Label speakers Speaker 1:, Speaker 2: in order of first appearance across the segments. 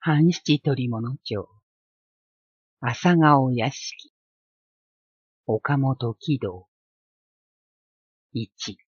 Speaker 1: 半七鳥物町、朝顔屋敷、岡本喜道、一。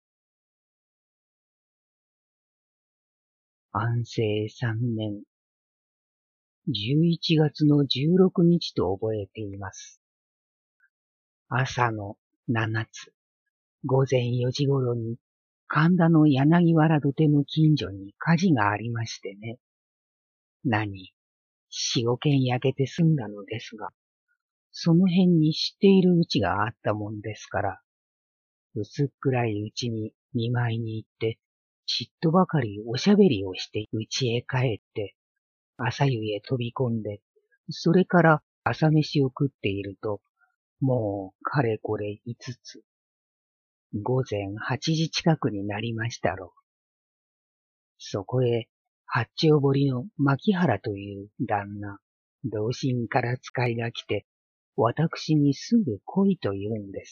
Speaker 1: 安政三年、11月の16日と覚えています。朝の7つ、午前4時頃に、神田の柳原土手の近所に火事がありましてね。4、5軒焼けて済んだのですが、その辺に知っているうちがあったもんですから、薄っ暗いうちに見舞いに行って、ちっとばかりおしゃべりをして家へ帰って、朝湯へ飛び込んで、それから朝飯を食っていると、もうかれこれ5つ。午前8時近くになりましたろう。そこへ、八丁堀の牧原という旦那、同心から使いが来て、私にすぐ来いと言うんです。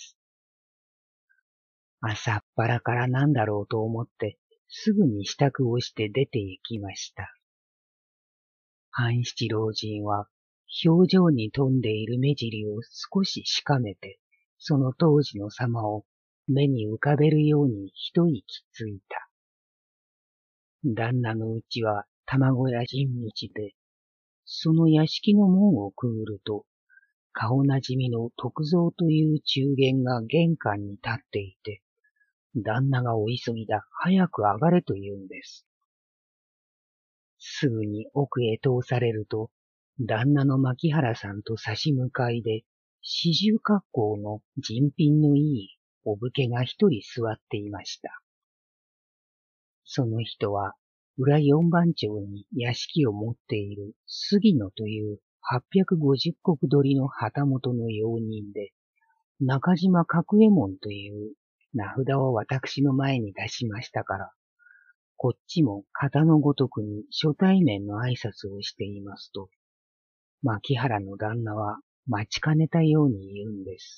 Speaker 1: 朝っぱらからなんだろうと思って、すぐに支度をして出て行きました。半七老人は、表情に富んでいる目尻を少ししかめて、その当時の様を目に浮かべるように一息ついた。旦那のうちは卵屋人道で、その屋敷の門をくぐると、顔なじみの徳蔵という中間が玄関に立っていて、旦那がお急ぎだ、早く上がれと言うんです。すぐに奥へ通されると、旦那の牧原さんと差し向かいで、四十格好の人品のいいお武家が一人座っていました。その人は、裏四番町に屋敷を持っている杉野という850石取りの旗本の用人で、中島角右衛門という名札を私の前に出しましたから、こっちも型のごとくに初対面の挨拶をしていますと、牧原の旦那は待ちかねたように言うんです。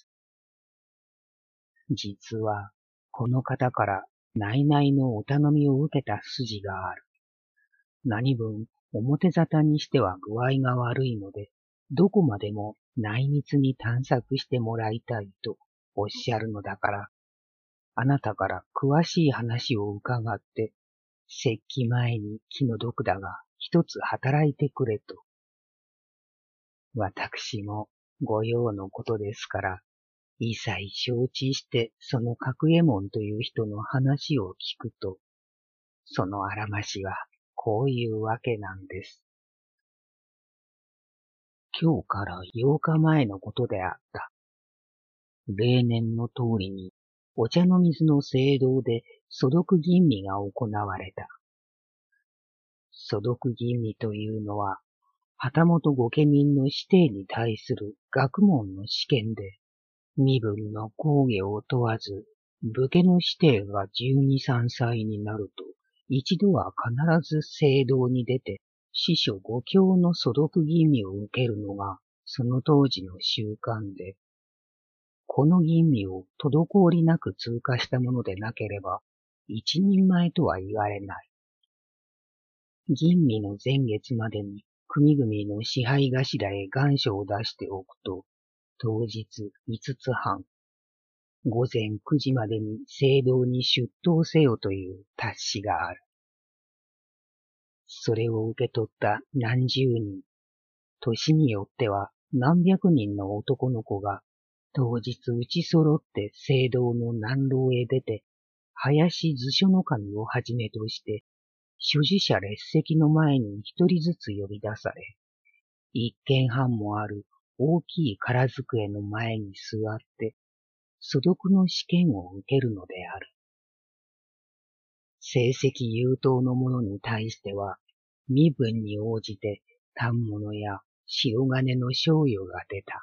Speaker 1: 実は、この方から内々のお頼みを受けた筋がある。何分表沙汰にしては具合が悪いので、どこまでも内密に探索してもらいたいとおっしゃるのだから、あなたから詳しい話を伺って、節気前に気の毒だが一つ働いてくれと。私もご用のことですから、一切承知してその角右衛門という人の話を聞くと、そのあらましはこういうわけなんです。今日から8日前のことであった。例年の通りにお茶の水の聖堂で素読吟味が行われた。素読吟味というのは、旗本御家人の指定に対する学問の試験で、身分の公下を問わず、武家の指定が12、3歳になると、一度は必ず聖堂に出て、司書五教の素読吟味を受けるのが、その当時の習慣で、この吟味を滞りなく通過したものでなければ、一人前とは言われない。吟味の前月までに、組々の支配頭へ願書を出しておくと、当日5つ半、午前9時までに聖堂に出頭せよという達しがある。それを受け取った何十人、年によっては何百人の男の子が、当日打ち揃って聖堂の南廊へ出て、林図書の神をはじめとして、所持者列席の前に一人ずつ呼び出され、一軒半もある大きい空机の前に座って、素読の試験を受けるのである。成績優等の者に対しては、身分に応じて反物や白金の賞与が出た。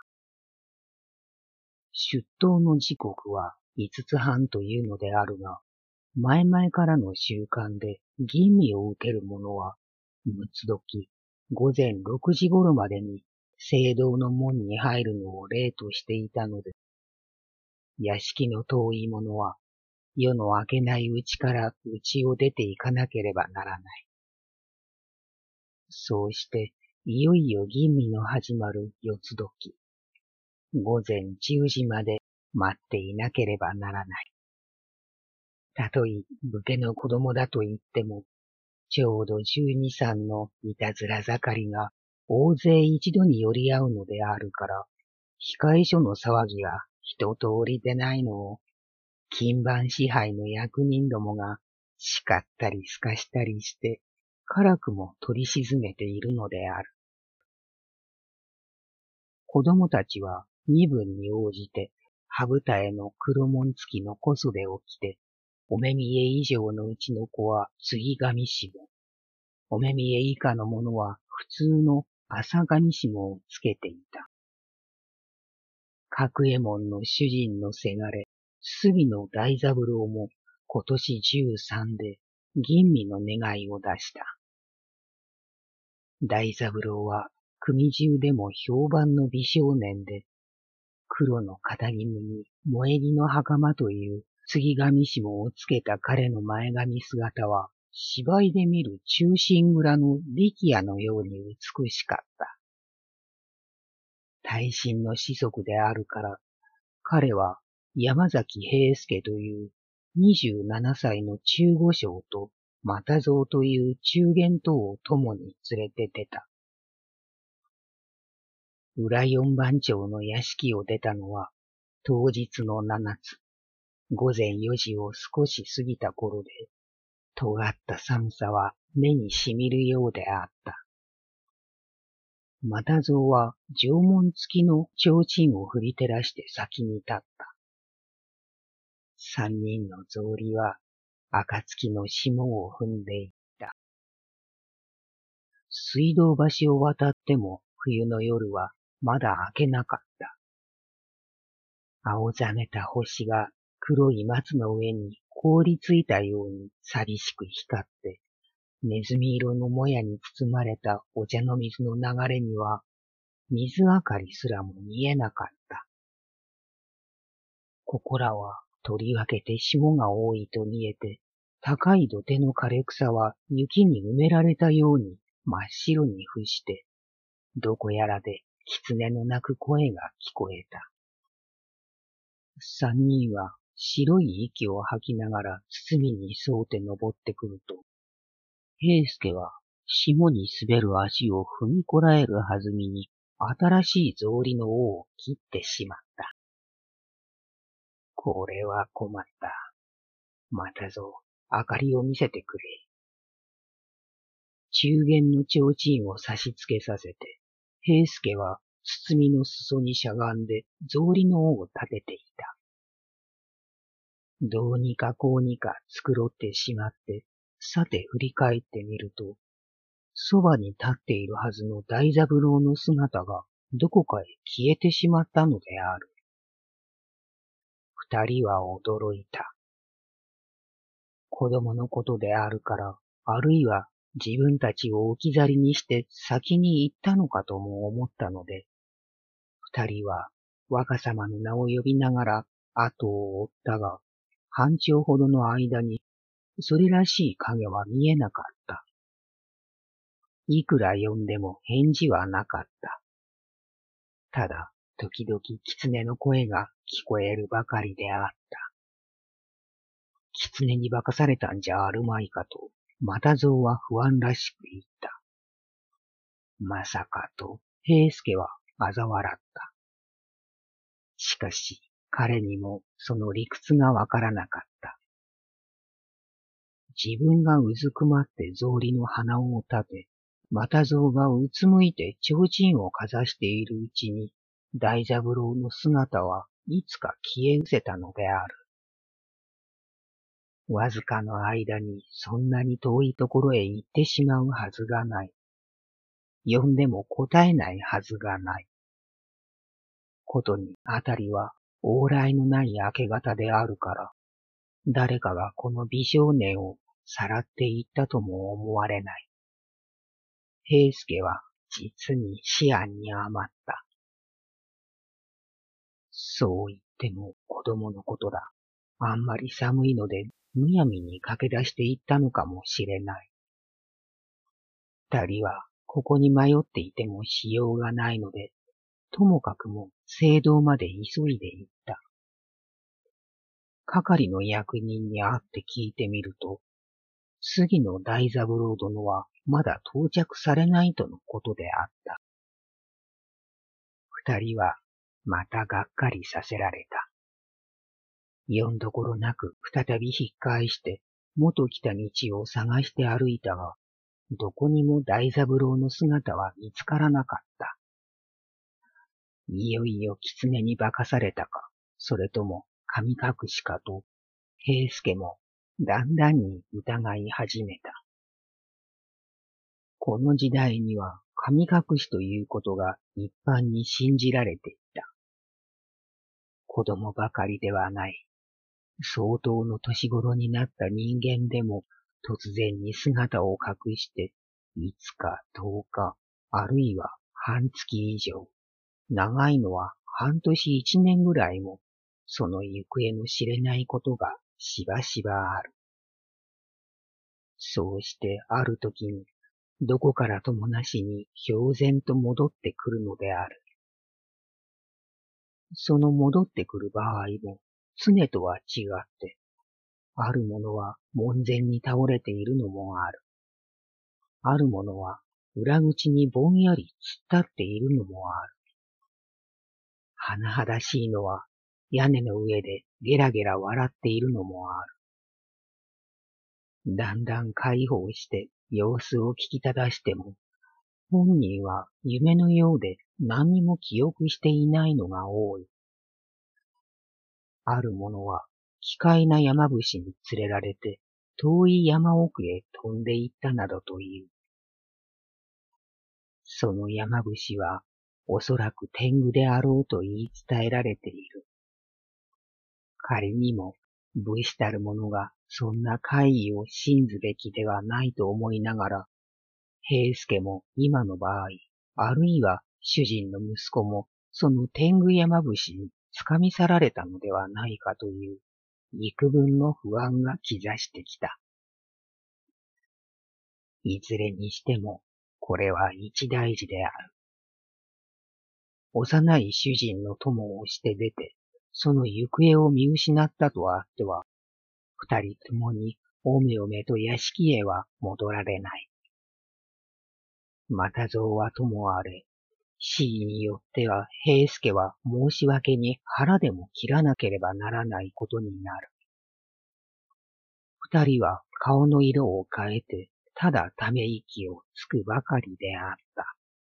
Speaker 1: 出頭の時刻は5つ半というのであるが、前々からの習慣で吟味を受ける者は、六つ時、午前6時頃までに聖堂の門に入るのを例としていたので、屋敷の遠い者は、夜の明けないうちから家を出て行かなければならない。そうして、 いよいよ吟味の始まる四つ時。午前10時まで待っていなければならない。たとえ武家の子供だと言っても、ちょうど12、3のいたずら盛りが大勢一度に寄り合うのであるから、控え所の騒ぎが一通りでないのを、勤番支配の役人どもが叱ったりすかしたりして、辛くも取り沈めているのである。子供たちは身分に応じて、羽二重の黒紋付きの小袖を着て、お目見え以上のうちの子は継上下、お目見え以下の者は普通の浅上下をつけていた。角右衛門の主人のせがれ、杉野大三郎も今年13で吟味の願いを出した。大三郎は組中でも評判の美少年で、黒の肩衣に萌え木の袴という継上下をつけた彼の前髪姿は、芝居で見る忠臣蔵の力也のように美しかった。大臣の子息であるから、彼は山崎平助という27歳の中五将と又蔵という中間等を共に連れて出た。裏四番町の屋敷を出たのは当日の7つ、午前4時を少し過ぎた頃で、尖った寒さは目にしみるようであった。又蔵は城門付きの提灯を振り照らして先に立った。三人の草履は暁の霜を踏んでいった。水道橋を渡っても冬の夜はまだ明けなかった。青ざめた星が黒い松の上に凍りついたように寂しく光って、ネズミ色のもやに包まれたお茶の水の流れには、水明かりすらも見えなかった。ここらはとりわけて霜が多いと見えて、高い土手の枯れ草は雪に埋められたように真っ白に伏して、どこやらで狐の鳴く声が聞こえた。三人は白い息を吐きながら包みに沿って登ってくると、平助は霜に滑る足を踏みこらえるはずみに新しい草履の尾を切ってしまった。これは困った。またぞ、明かりを見せてくれ。中間の提灯を差し付けさせて、平助は包みの裾にしゃがんで草履の尾を立てていた。どうにかこうにか繕ってしまって、さて振り返ってみると、そばに立っているはずの大三郎の姿がどこかへ消えてしまったのである。二人は驚いた。子供のことであるから、あるいは自分たちを置き去りにして先に行ったのかとも思ったので、二人は若様の名を呼びながら後を追ったが、半丁ほどの間にそれらしい影は見えなかった。いくら呼んでも返事はなかった。ただ、時々狐の声が聞こえるばかりであった。狐に化かされたんじゃあるまいかと、又蔵は不安らしく言った。まさかと、平助は嘲笑った。しかし、彼にもその理屈がわからなかった。自分がうずくまって草履の鼻緒を立て、又蔵がうつむいて提灯をかざしているうちに、大三郎の姿はいつか消え失せたのである。わずかの間にそんなに遠いところへ行ってしまうはずがない。呼んでも答えないはずがない。ことにあたりは往来のない明け方であるから、誰かがこの美少年をさらっていったとも思われない。平助は実に思案に余った。そう言っても子供のことだ。あんまり寒いのでむやみに駆け出していったのかもしれない。二人はここに迷っていてもしようがないので、ともかくも聖堂まで急いで行った。係の役人に会って聞いてみると、杉野大三郎殿はまだ到着されないとのことであった。二人はまたがっかりさせられた。よんどころなく再び引っ返して元来た道を探して歩いたが、どこにも大三郎の姿は見つからなかった。いよいよ狐に化かされたか、それとも神隠しかと、平助もだんだんに疑い始めた。この時代には神隠しということが一般に信じられていた。子供ばかりではない。相当の年頃になった人間でも突然に姿を隠して、5日、10日、あるいは半月以上、長いのは半年1年ぐらいも、その行方の知れないことがしばしばある。そうしてある時に、どこからともなしに氷然と戻ってくるのである。その戻ってくる場合も、常とは違って、あるものは門前に倒れているのもある。あるものは裏口にぼんやり突っ立っているのもある。甚だしいのは屋根の上でゲラゲラ笑っているのもある。だんだん解放して様子を聞きただしても、本人は夢のようで何にも記憶していないのが多い。ある者は奇怪な山伏に連れられて遠い山奥へ飛んで行ったなどという。その山伏はおそらく天狗であろうと言い伝えられている。仮にも武士たる者がそんな怪異を信ずべきではないと思いながら、平助も今の場合、あるいは主人の息子もその天狗山伏に掴み去られたのではないかという幾分の不安が兆してきた。いずれにしてもこれは一大事である。幼い主人の友をして出て、その行方を見失ったとあっては、二人ともにおめおめと屋敷へは戻られない。又蔵はともあれ、死によっては平助は申し訳に腹でも切らなければならないことになる。二人は顔の色を変えて、ただため息をつくばかりであった。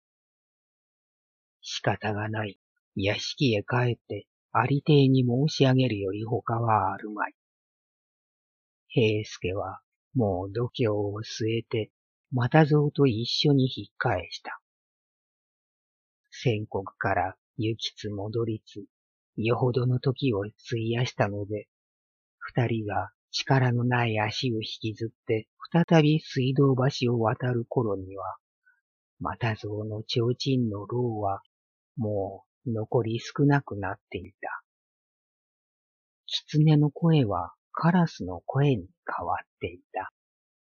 Speaker 1: 仕方がない。屋敷へ帰って、ありていに申し上げるより他はあるまい。平助はもう度胸を据えて、又蔵と一緒に引っ返した。仙石から行きつ戻りつ、よほどの時を費やしたので、二人が力のない足を引きずって再び水道橋を渡る頃には、又蔵の提灯のろうはもう残り少なくなっていた。狐の声はカラスの声に変わっていた。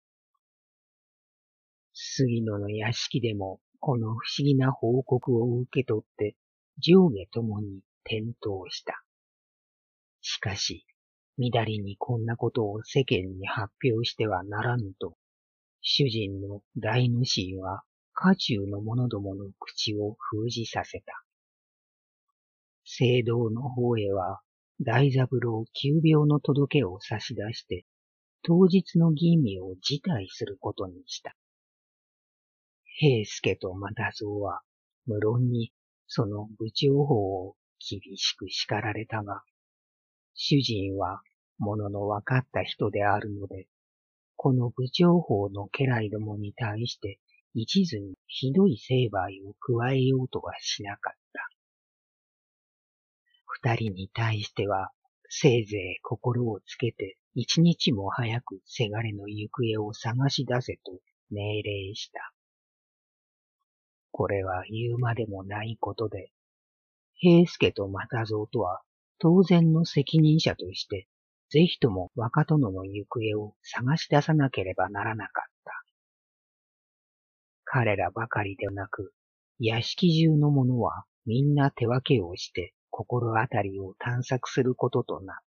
Speaker 1: 杉野の屋敷でもこの不思議な報告を受け取って上下ともに転倒した。しかし、みだりにこんなことを世間に発表してはならぬと、主人の大主人は家中の者どもの口を封じさせた。聖堂の方へは大三郎急病の届けを差し出して、当日の吟味を辞退することにした。平助と又蔵は無論にその部長法を厳しく叱られたが、主人は物の分かった人であるので、この部長法の家来どもに対して一途にひどい成敗を加えようとはしなかった。二人に対しては、せいぜい心をつけて一日も早くせがれの行方を探し出せと命令した。これは言うまでもないことで、平助と又蔵とは当然の責任者として、ぜひとも若殿の行方を探し出さなければならなかった。 彼らばかりでなく、屋敷中の者はみんな手分けをして心当たりを探索することとなった。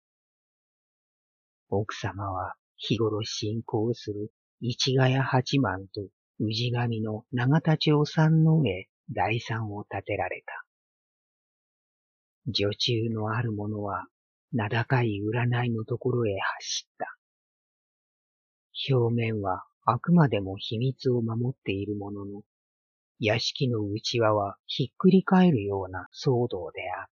Speaker 1: 奥様は日頃信仰する市ヶ谷八幡と氏神の永田町山王へ代参を立てられた。女中のある者は名高い占いのところへ走った。表面はあくまでも秘密を守っているものの、屋敷の内輪はひっくり返るような騒動であった。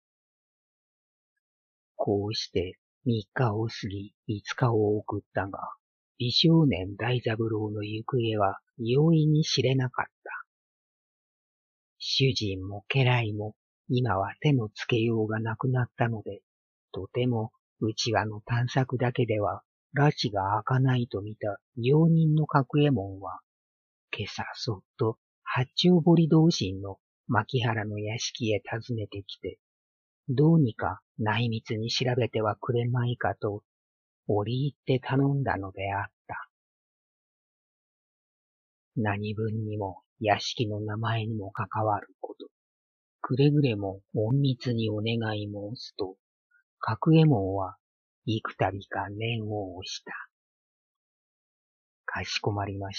Speaker 1: こうして3日を過ぎ5日を送ったが、美少年大三郎の行方は容易に知れなかった。主人も家来も今は手のつけようがなくなったので、とても内輪の探索だけでは拉致が開かないと見た用人の角右衛門は、今朝そっと八丁堀同心の牧原の屋敷へ訪ねてきて、どうにか内密に調べてはくれまいかと折り入って頼んだのであった。何分にも屋敷の名前にも関わること、くれぐれも隠密にお願い申すと、角右衛門は幾度か念を押した。かしこまりました。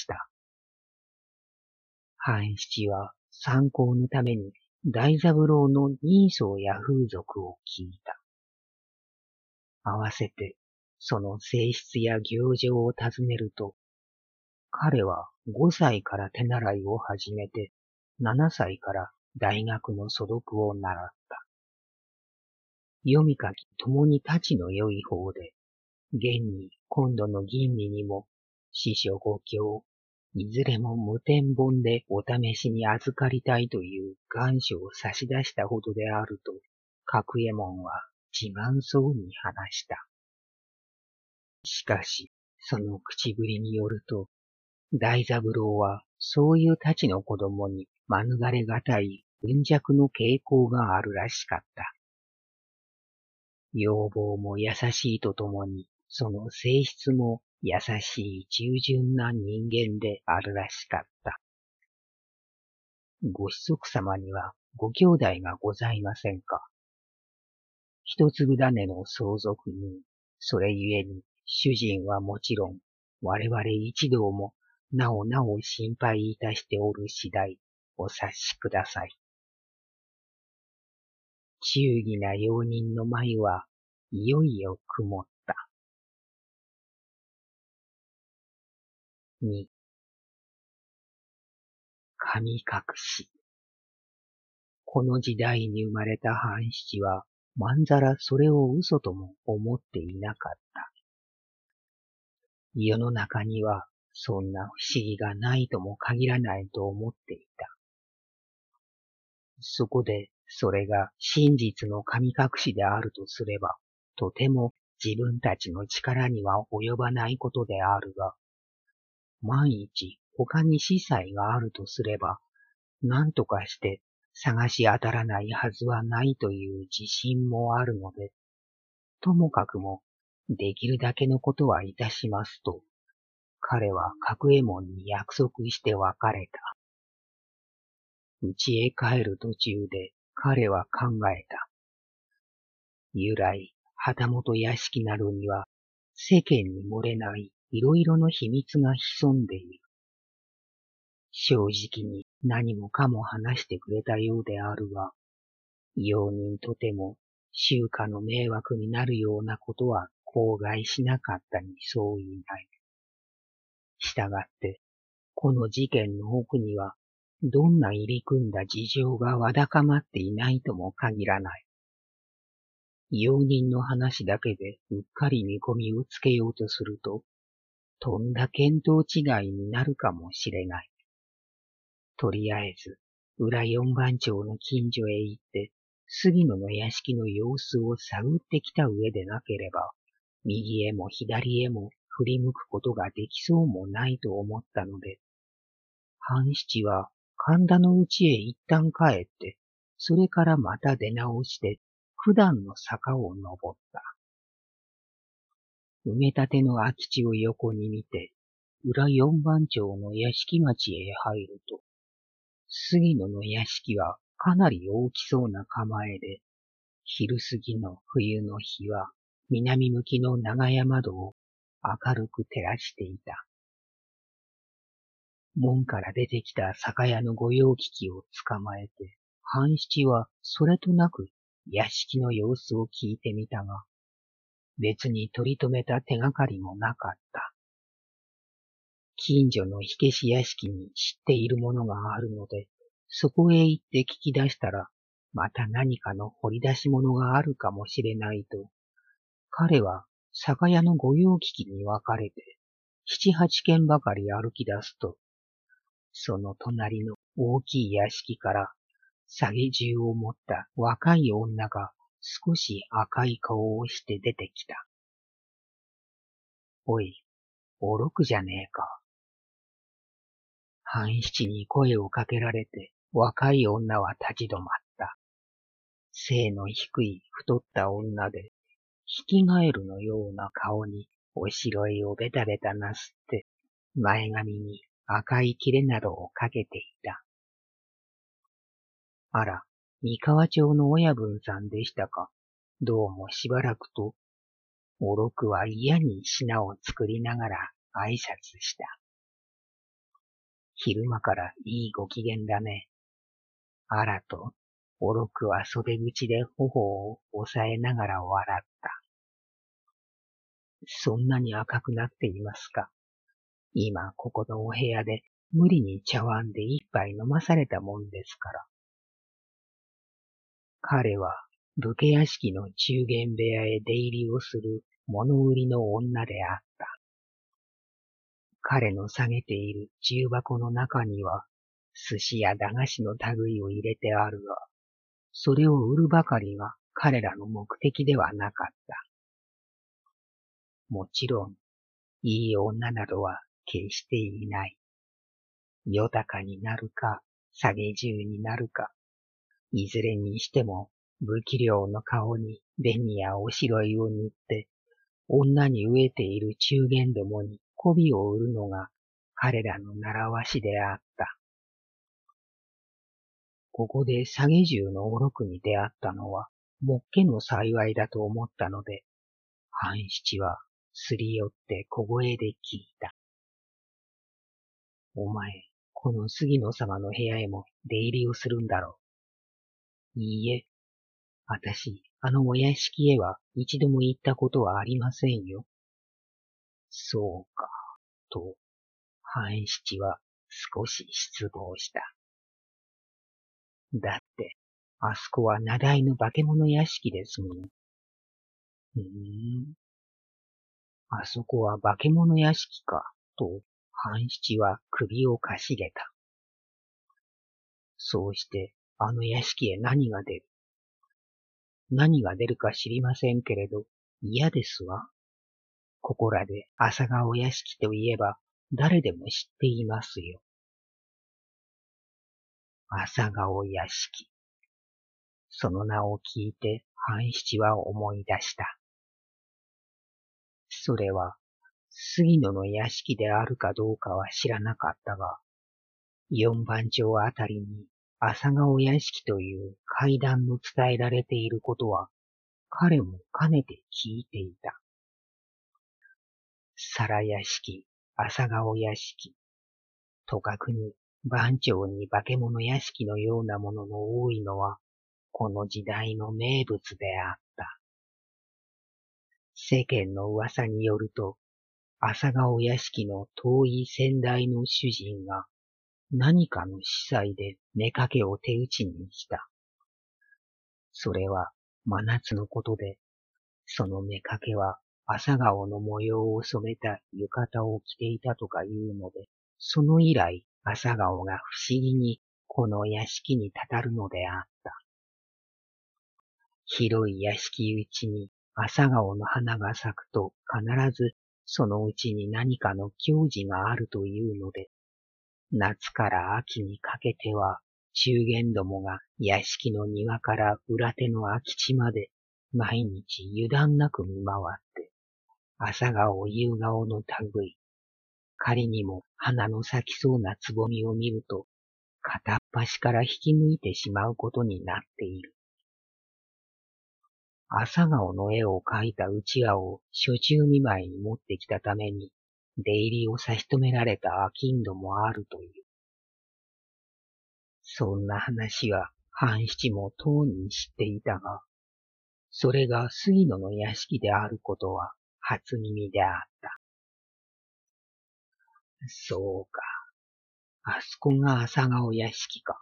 Speaker 1: 半七は参考のために大三郎の人相や風俗を聞いた。合わせてその性質や行情を尋ねると、彼は5歳から手習いを始めて、7歳から大学の素読を習った。読み書きともにたちの良い方で、現に今度の吟味にも、司書5教、いずれも無点本でお試しに預かりたいという願書を差し出したほどであると、角右衛門は自慢そうに話した。しかし、その口ぶりによると、大三郎はそういうたちの子供に免れがたい貧弱の傾向があるらしかった。要望も優しいとともに、その性質も優しい従順な人間であるらしかった。ご子息様にはご兄弟がございませんか。一粒種の相続人、それゆえに主人はもちろん、我々一同もなおなお心配いたしておる次第、お察しください。忠義な用人の眉はいよいよ曇った。2、神隠し。この時代に生まれた半七は、まんざらそれを嘘とも思っていなかった。世の中には、そんな不思議がないとも限らないと思っていた。そこで、それが真実の神隠しであるとすれば、とても自分たちの力には及ばないことであるが、万一他に司祭があるとすれば、何とかして探し当たらないはずはないという自信もあるので、ともかくもできるだけのことはいたしますと、彼は角右衛門に約束して別れた。家へ帰る途中で彼は考えた。由来、旗本屋敷などには世間に漏れないいろいろの秘密が潜んでいる。正直に何もかも話してくれたようであるが、用人とても衆家の迷惑になるようなことは口外しなかったに相違ない。したがって、この事件の奥には、どんな入り組んだ事情がわだかまっていないとも限らない。用人の話だけでうっかり見込みをつけようとすると、とんだ見当違いになるかもしれない。とりあえず、裏四番町の近所へ行って、杉野の屋敷の様子を探ってきた上でなければ、右へも左へも振り向くことができそうもないと思ったので、半七は神田の家へ一旦帰って、それからまた出直して、普段の坂を登った。埋め立ての空き地を横に見て、 裏四番町の屋敷町へ入ると、杉野の屋敷はかなり大きそうな構えで、昼過ぎの冬の日は南向きの長屋窓を明るく照らしていた。門から出てきた酒屋の御用聞きを捕まえて、半七はそれとなく屋敷の様子を聞いてみたが、別に取り留めた手がかりもなかった。近所の火消し屋敷に知っているものがあるので、そこへ行って聞き出したら、また何かの掘り出し物があるかもしれないと、彼は酒屋の御用聞きに分かれて、七八軒ばかり歩き出すと、その隣の大きい屋敷から下げ銃を持った若い女が少し赤い顔をして出てきた。おい、おろくじゃねえか。半七に声をかけられて若い女は立ち止まった。背の低い太った女で、ヒキガエルのような顔におしろいをベタベタなすって、前髪に赤い切れなどをかけていた。あら、三河町の親分さんでしたか。どうもしばらくと、おろくは嫌に品を作りながら挨拶した。昼間からいいご機嫌だね。あらと、おろくは袖口で頬を押さえながら笑った。そんなに赤くなっていますか。今ここのお部屋で無理に茶碗で一杯飲まされたもんですから。彼は武家屋敷の中間部屋へ出入りをする物売りの女であった。彼の下げている重箱の中には寿司や駄菓子の類を入れてあるが、それを売るばかりが彼らの目的ではなかった。もちろん、いい女などは決していない。よたかになるか、下げ銃になるか、いずれにしても、不器量の顔に紅やおしろいを塗って、女に飢えている中間どもに媚びを売るのが彼らの習わしであった。ここで下げ銃のおろくに出会ったのは、もっけの幸いだと思ったので、半七はすり寄って小声で聞いた。お前、この杉野様の部屋へも出入りをするんだろう。いいえ、あたし、あのお屋敷へは一度も行ったことはありませんよ。そうか、と、半七は少し失望した。だって、あそこは名題の化け物屋敷ですもの。あそこは化け物屋敷か、と、半七は首をかしげた。そうして、あの屋敷へ何が出る。何が出るか知りませんけれど、嫌ですわ。ここらで朝顔屋敷といえば、誰でも知っていますよ。朝顔屋敷。その名を聞いて、半七は思い出した。それは、杉野の屋敷であるかどうかは知らなかったが、四番町あたりに朝顔屋敷という階段の伝えられていることは、彼もかねて聞いていた。皿屋敷、朝顔屋敷、とかくに番町に化け物屋敷のようなものの多いのは、この時代の名物であった。世間の噂によると、朝顔屋敷の遠い先代の主人が何かの司祭で妾を手打ちにした。それは真夏のことで、その妾は朝顔の模様を染めた浴衣を着ていたとかいうので、その以来朝顔が不思議にこの屋敷にたたるのであった。広い屋敷うちに朝顔の花が咲くと必ずそのうちに何かの行事があるというので、夏から秋にかけては中間どもが屋敷の庭から裏手の空き地まで毎日油断なく見回って、朝顔夕顔の類、 仮にも花の咲きそうなつぼみを見ると、片っ端から引き抜いてしまうことになっている。朝顔の絵を描いたうちわを暑中見舞いに持ってきたために、出入りを差し止められた商人もあるという。そんな話は半七もとうに知っていたが、それが杉野の屋敷であることは初耳であった。そうか。あそこが朝顔屋敷か。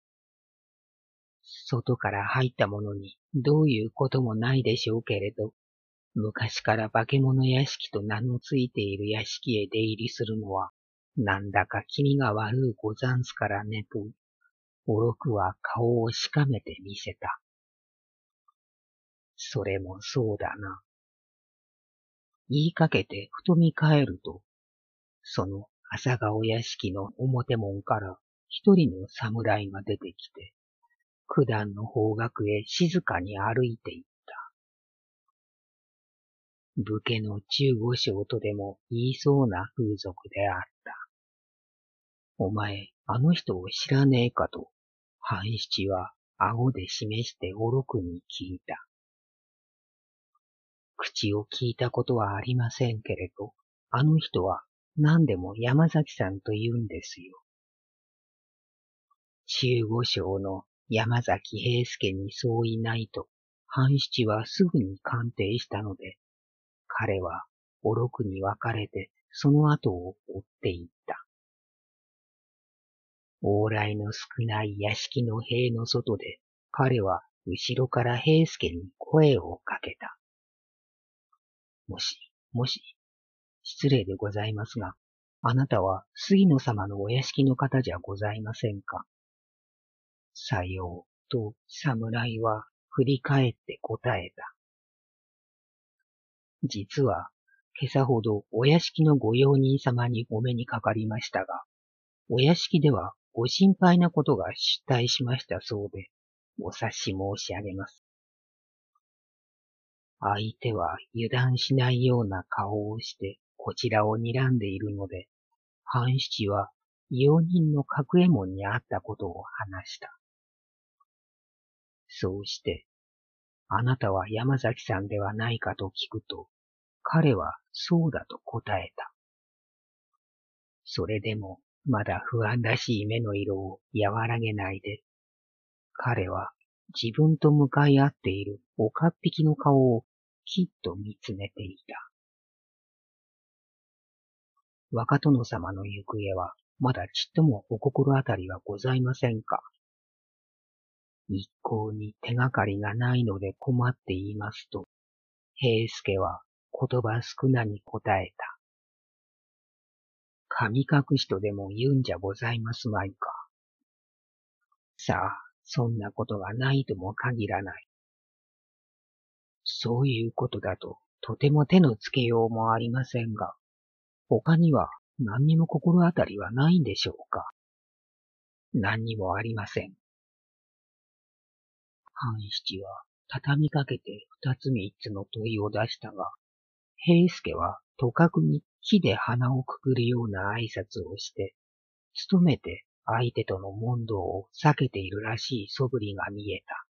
Speaker 1: 外から入った者にどういうこともないでしょうけれど、昔から化け物屋敷と名のついている屋敷へ出入りするのは、なんだか気味が悪うござんすからねと、おろくは顔をしかめてみせた。それもそうだな。言いかけてふと見返ると、その朝顔屋敷の表門から一人の侍が出てきて、九段の方角へ静かに歩いていった。武家の中五将とでも言いそうな風俗であった。お前、あの人を知らねえかと、半七は顎で示しておろくに聞いた。口を聞いたことはありませんけれど、あの人は何でも山崎さんと言うんですよ。中五将の山崎平助にそういないと、半七はすぐに鑑定したので、彼はおろくに別れてその後を追っていった。往来の少ない屋敷の塀の外で、彼は後ろから平助に声をかけた。もし、失礼でございますが、あなたは杉野様のお屋敷の方じゃございませんか。さよう、と侍は振り返って答えた。実は、今朝ほどお屋敷のご用人様にお目にかかりましたが、お屋敷ではご心配なことが出退しましたそうで、お察し申し上げます。相手は油断しないような顔をしてこちらを睨んでいるので、半七は用人の角右衛門に会ったことを話した。そうして、あなたは山崎さんではないかと聞くと、彼はそうだと答えた。それでもまだ不安らしい目の色を和らげないで、彼は自分と向かい合っている岡っ引きの顔をきっと見つめていた。若殿様の行方はまだちっともお心当たりはございませんか。一向に手がかりがないので困っていますと、平助は言葉少なに答えた。神隠しとでも言うんじゃございますまいか。さあ、そんなことがないとも限らない。そういうことだと、とても手のつけようもありませんが、他には何にも心当たりはないんでしょうか。何にもありません。半七は畳みかけて二つ三つの問いを出したが、平助はとかくに木で鼻をくくるような挨拶をして、努めて相手との問答を避けているらしい素振りが見えた。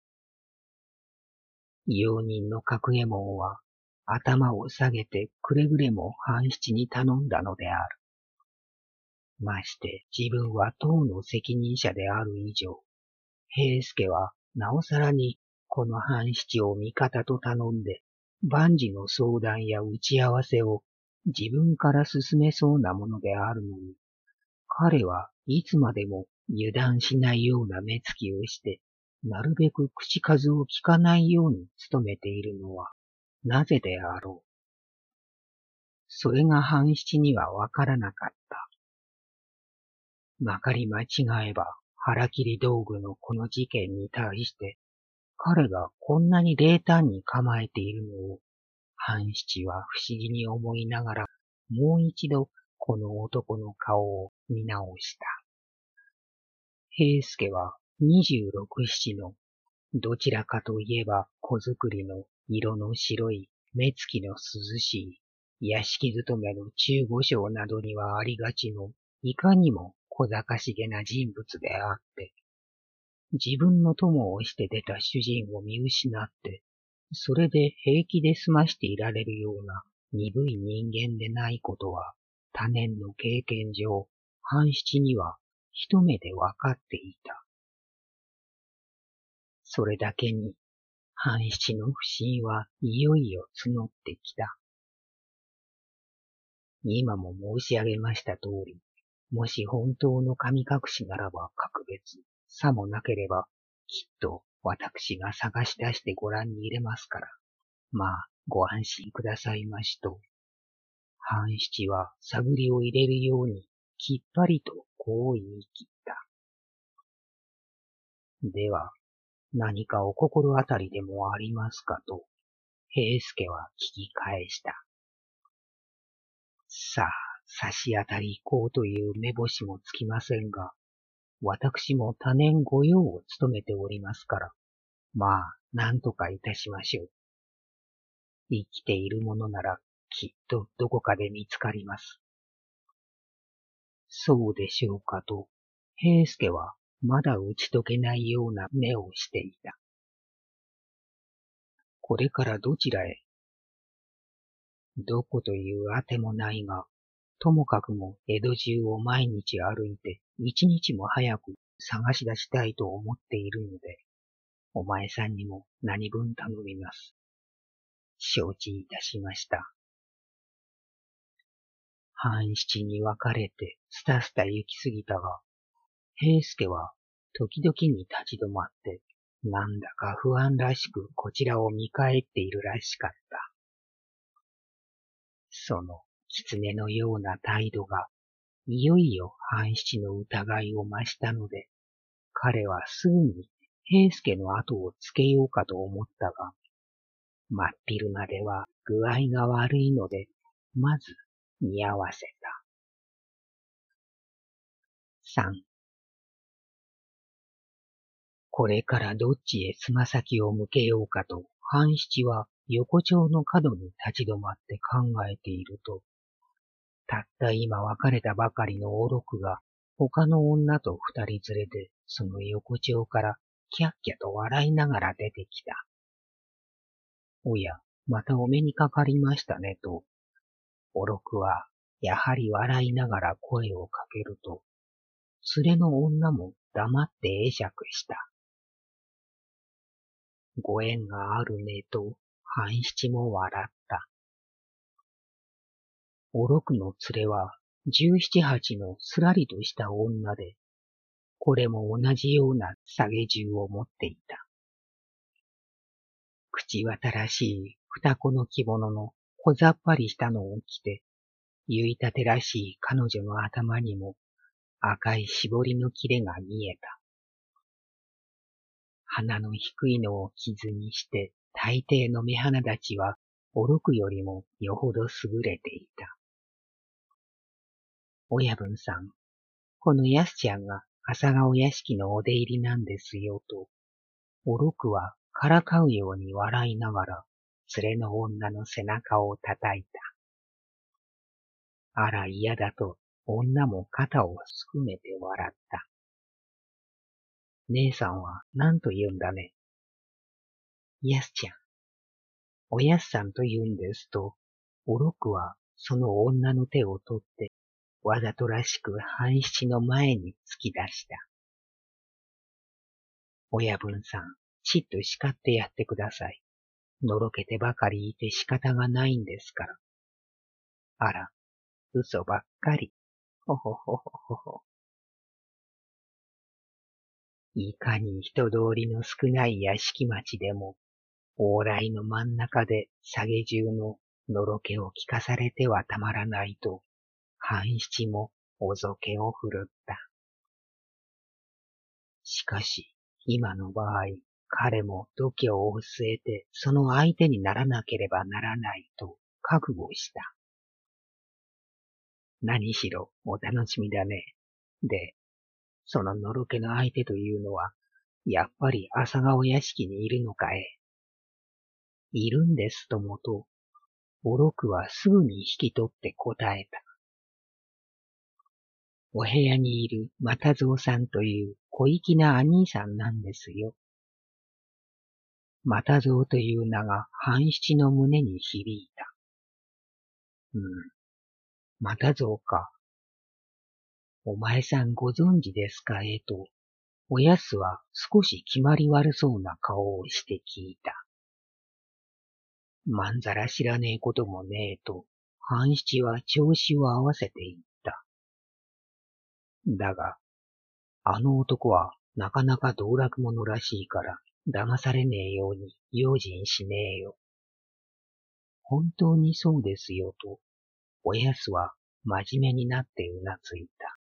Speaker 1: 用人の角右衛門は頭を下げてくれぐれも半七に頼んだのである。まして自分は党の責任者である以上、平助はなおさらにこの半七を味方と頼んで、万事の相談や打ち合わせを自分から進めそうなものであるのに、彼はいつまでも油断しないような目つきをして、なるべく口数を聞かないように努めているのは、なぜであろう。それが半七にはわからなかった。まかり間違えば、腹切り道具のこの事件に対して、彼がこんなに冷淡に構えているのを、半七は不思議に思いながら、もう一度この男の顔を見直した。平助は26、7の、どちらかといえば小作りの色の白い目つきの涼しい屋敷勤めの中五省などにはありがちの、いかにも小賢しげな人物であって、自分の友をして出た主人を見失って、それで平気で済ましていられるような鈍い人間でないことは、多年の経験上、半七には一目でわかっていた。それだけに、半七の不信はいよいよ募ってきた。今も申し上げました通り、もし本当の神隠しならば格別、さもなければ、きっと私が探し出してご覧に入れますから、まあ、ご安心くださいましと。半七は探りを入れるように、きっぱりとこう言い切った。では、何かお心当たりでもありますかと、平助は聞き返した。さあ、差し当たりこうという目星もつきませんが、私も多年御用を務めておりますから、まあ、なんとかいたしましょう。生きているものなら、きっとどこかで見つかります。そうでしょうかと、平助はまだ打ち解けないような目をしていた。これからどちらへ？どこというあてもないが、ともかくも江戸中を毎日歩いて一日も早く探し出したいと思っているので、お前さんにも何分頼みます。承知いたしました。半七に分かれてスタスタ行き過ぎたが、平助は時々に立ち止まって、なんだか不安らしくこちらを見返っているらしかった。その狐のような態度が、いよいよ半七の疑いを増したので、彼はすぐに平助の後をつけようかと思ったが、真っ昼間では具合が悪いので、まず見合わせた。3、これからどっちへつま先を向けようかと、半七は横丁の角に立ち止まって考えていると、たった今別れたばかりのおろくが、他の女と二人連れで、その横丁からキャッキャと笑いながら出てきた。おや、またお目にかかりましたねと、おろくは、やはり笑いながら声をかけると、連れの女も黙って会釈した。ご縁があるねと、半七も笑った。おろくの連れは、17、8のすらりとした女で、これも同じような下げ銃を持っていた。口綿らしい双子の着物の小ざっぱりしたのを着て、結いたてらしい彼女の頭にも赤い絞りの切れが見えた。鼻の低いのを傷にして、大抵の目鼻立ちは、おろくよりもよほど優れていた。親分さん、このやすちゃんが朝顔屋敷のお出入りなんですよと、おろくはからかうように笑いながら、連れの女の背中を叩いた。あら嫌だと、女も肩をすくめて笑った。姉さんは何と言うんだね。やすちゃん。おやすさんと言うんですと、おろくはその女の手を取って、わざとらしく半七の前に突き出した。親分さん、ちっと叱ってやってください。のろけてばかりいて仕方がないんですから。あら、嘘ばっかり。ほほほほほほ。いかに人通りの少ない屋敷町でも、往来の真ん中で下げ中ののろけを聞かされてはたまらないと、半七もおぞけを振るった。しかし、今の場合、彼も度胸を据えてその相手にならなければならないと覚悟した。何しろお楽しみだね。で、そののろけの相手というのは、やっぱり朝顔屋敷にいるのかい？いるんですともと、 おろくはすぐに引き取って答えた。お部屋にいる又蔵さんという小粋な兄さんなんですよ。又蔵という名が半七の胸に響いた。又蔵か。お前さんご存知ですかと、おやすは少し決まり悪そうな顔をして聞いた。まんざら知らねえこともねえと、半七は調子を合わせて言った。だが、あの男はなかなか道楽者らしいから、騙されねえように用心しねえよ。本当にそうですよと、おやすは真面目になってうなずいた。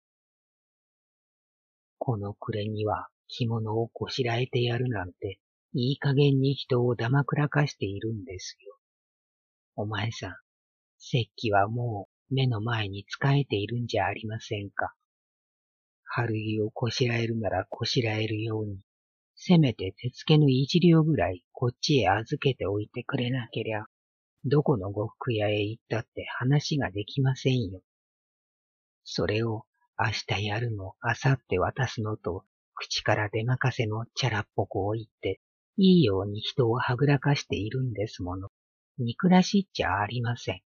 Speaker 1: この暮れには着物をこしらえてやるなんて、いい加減に人をだまくらかしているんですよ。お前さん、石器はもう目の前に仕えているんじゃありませんか。春着をこしらえるならこしらえるように、せめて手付けの一両ぐらいこっちへ預けておいてくれなけりゃ、どこの呉服屋へ行ったって話ができませんよ。それを明日やるの、明後日渡すのと、口から出まかせのチャラっぽくを言って、いいように人をはぐらかしているんですもの。憎らしいっちゃありません。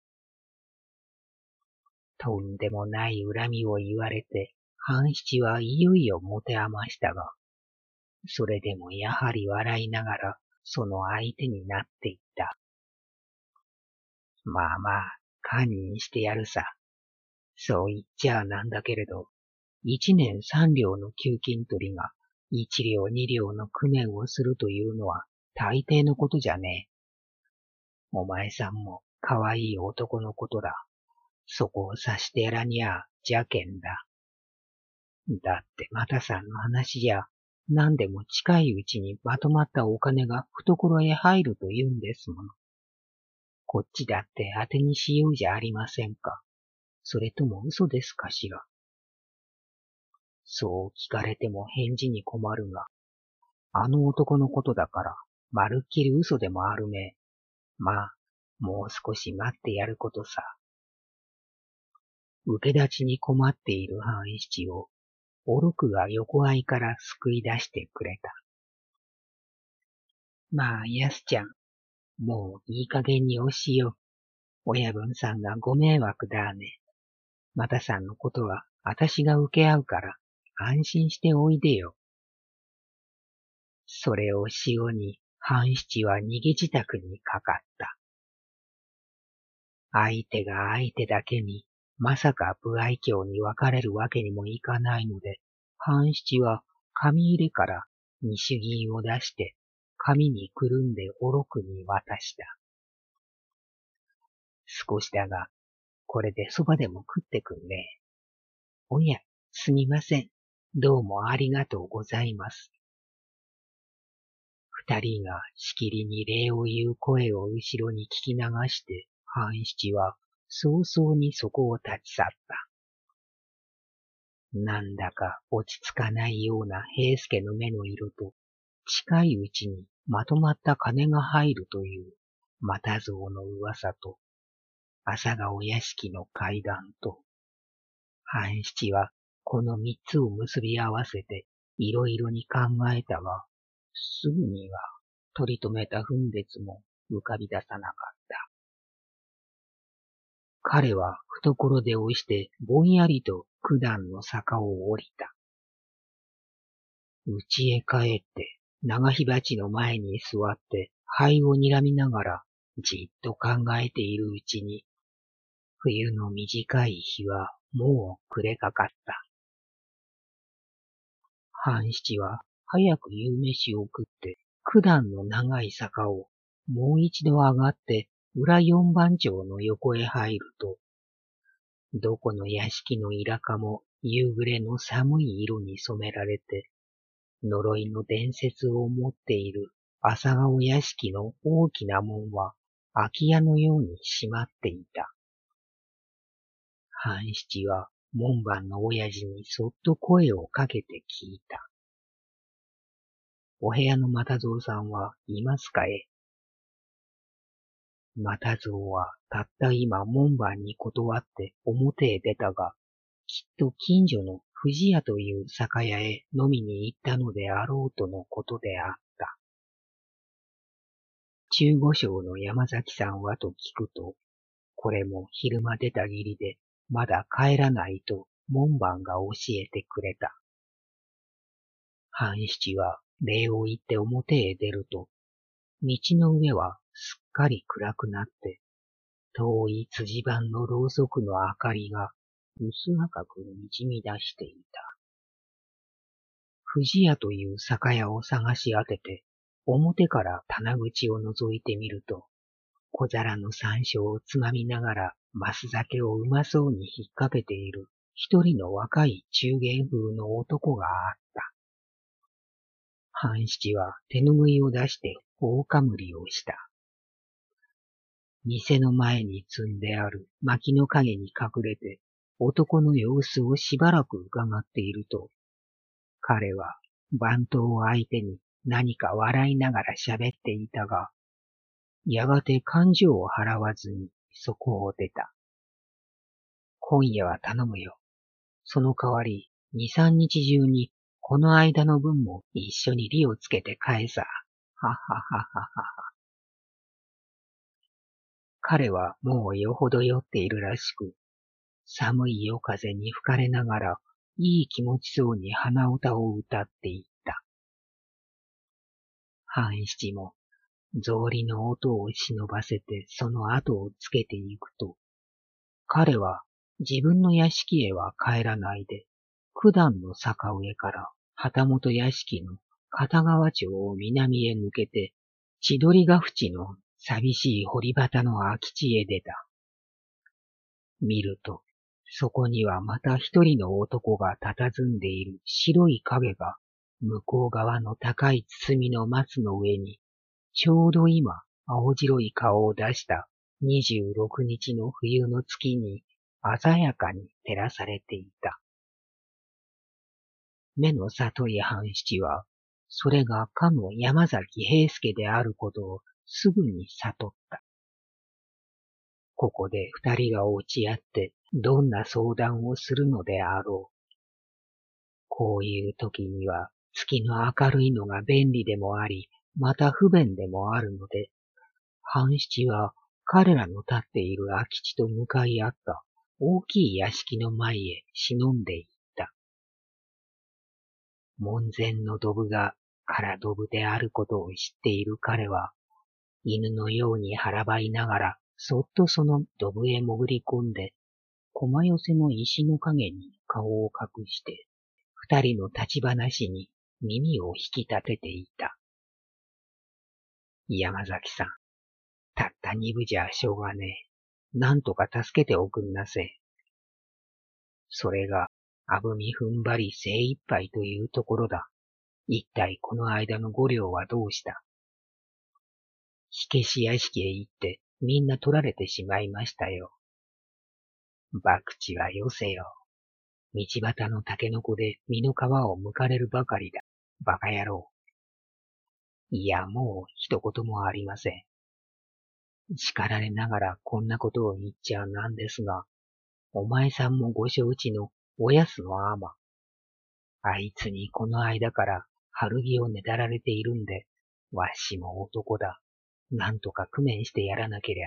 Speaker 1: とんでもない恨みを言われて、半七はいよいよ持て余したが、それでもやはり笑いながら、その相手になっていった。まあまあ、堪忍してやるさ。そう言っちゃなんだけれど、一年三両の給金取りが一両二両の工面をするというのは大抵のことじゃねえ。お前さんも可愛い男のことだ。そこを察してやらにゃ邪険だ。だってまたさんの話じゃ、何でも近いうちにまとまったお金が懐へ入ると言うんですもの。こっちだって当てにしようじゃありませんか。それとも嘘ですかしら。そう聞かれても返事に困るが、あの男のことだから、まるっきり嘘でもあるめ。まあ、もう少し待ってやることさ。受け立ちに困っている半七を、おろくが横合いから救い出してくれた。まあ、やすちゃん、もういい加減におしよう。親分さんがご迷惑だね。またさんのことはあたしが受け合うから安心しておいでよ。それをしおに半七は逃げ支度にかかった。相手が相手だけにまさか不愛嬌に別れるわけにもいかないので、半七は紙入れから二種銀を出して紙にくるんでおろくに渡した。少しだが、これでそばでも食ってくんね。おや、すみません。どうもありがとうございます。二人がしきりに礼を言う声を後ろに聞き流して、半七は早々にそこを立ち去った。なんだか落ち着かないような平助の目の色と、近いうちにまとまった金が入るという又蔵の噂と、朝顔屋敷の階段と、半七はこの三つを結び合わせていろいろに考えたが、すぐには取り留めた分別も浮かび出さなかった。彼は懐で押してぼんやりと九段の坂を降りた。家へ帰って長火鉢の前に座って灰を睨みながらじっと考えているうちに、冬の短い日はもう暮れかかった。半七は早く夕飯を食って九段の長い坂をもう一度上がって裏四番町の横へ入ると、どこの屋敷のイカも夕暮れの寒い色に染められて、呪いの伝説を持っている朝顔屋敷の大きな門は空き家のように閉まっていた。半七は門番の親父にそっと声をかけて聞いた。お部屋の又蔵さんはいますかえ。 又蔵はたった今門番に断って表へ出たが、きっと近所の藤屋という酒屋へ飲みに行ったのであろうとのことであった。中五省の山崎さんはと聞くと、これも昼間出たぎりで、まだ帰らないと門番が教えてくれた。半七は礼を言って表へ出ると、道の上はすっかり暗くなって、遠い辻番のろうそくの明かりが薄赤くにじみ出していた。藤屋という酒屋を探し当てて、表から棚口を覗いてみると、小皿の山椒をつまみながら、マス酒をうまそうに引っ掛けている一人の若い中間風の男があった。半七は手ぬぐいを出して大かむりをした。店の前に積んである薪の陰に隠れて、男の様子をしばらく伺っていると、彼は番頭を相手に何か笑いながら喋っていたが、やがて勘定を払わずにそこを出た。今夜は頼むよ。その代わり、二三日中にこの間の分も一緒に利をつけて返さ。ははははは。彼はもうよほど酔っているらしく、寒い夜風に吹かれながら、いい気持ちそうに鼻歌を歌っていった。半七も、草履の音を忍ばせてその後をつけていくと、彼は自分の屋敷へは帰らないで、九段の坂上から旗本屋敷の片川町を南へ抜けて、千鳥ヶ淵の寂しい堀端の空き地へ出た。見ると、そこにはまた一人の男が佇んでいる白い影が、向こう側の高い包みの松の上に、ちょうど今、青白い顔を出した26日の冬の月に鮮やかに照らされていた。目の里い半七は、それがかの山崎平助であることをすぐに悟った。ここで二人が落ち合ってどんな相談をするのであろう。こういう時には月の明るいのが便利でもあり、また不便でもあるので、半七は彼らの立っている空き地と向かい合った大きい屋敷の前へ忍んでいった。門前のドブが空ドブであることを知っている彼は、犬のように腹ばいながらそっとそのドブへ潜り込んで、駒寄せの石の影に顔を隠して、二人の立ち話に耳を引き立てていた。山崎さん、たった二分じゃしょうがねえ。なんとか助けておくんなせ。それが、あぶみ踏ん張り精一杯というところだ。一体この間の五両はどうした？火消し屋敷へ行ってみんな取られてしまいましたよ。博打はよせよ。道端のタケノコで身の皮を剥かれるばかりだ。バカ野郎。いや、もう一言もありません。叱られながらこんなことを言っちゃなんですが、お前さんもご承知のおやすのアマ。あいつにこの間から春着をねだられているんで、わしも男だ。なんとか工面してやらなけりゃ。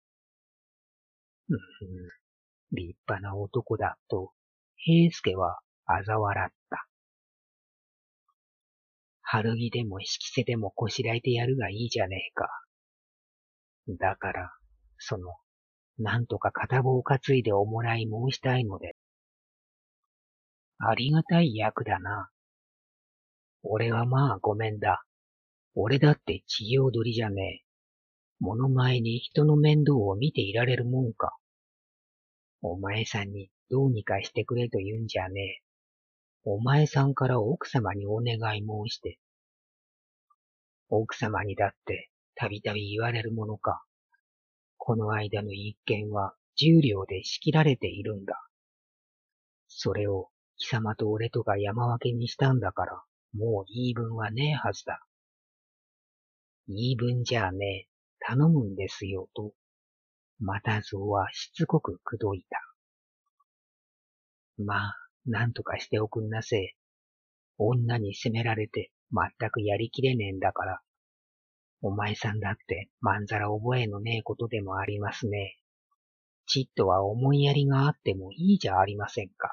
Speaker 1: 立派な男だと、平助は嘲笑った。春着でも引きせでもこしらえてやるがいいじゃねえか。だから、なんとか片棒担いでおもらい申したいので。ありがたい役だな。俺はまあごめんだ。俺だって治療取りじゃねえ。物前に人の面倒を見ていられるもんか。お前さんにどうにかしてくれと言うんじゃねえ。お前さんから奥様にお願い申して。奥様にだってたびたび言われるものか。この間の一件は10両で仕切られているんだ。それを貴様と俺とが山分けにしたんだから、もう言い分はねえはずだ。言い分じゃねえ。 頼むんですよと、又蔵はしつこく口説いた。まあ、なんとかしておくんなせえ。女に責められて全くやりきれねえんだから。お前さんだってまんざら覚えのねえことでもありますね。ちっとは思いやりがあってもいいじゃありませんか。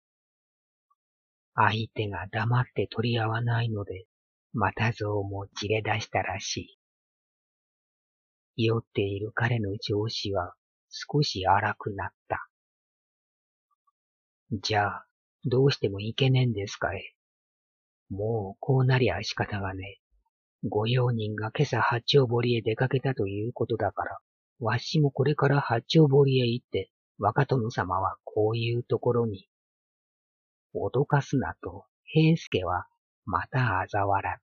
Speaker 1: 相手が黙って取り合わないので、又蔵もじれ出したらしい。酔っている彼の調子は少し荒くなった。じゃあ、どうしてもいけねえんですかえ。もうこうなりゃ仕方がねえ。ご用人が今朝八丁堀へ出かけたということだから、わしもこれから八丁堀へ行って、若殿様はこういうところに、脅かすなと、平助はまた嘲笑った。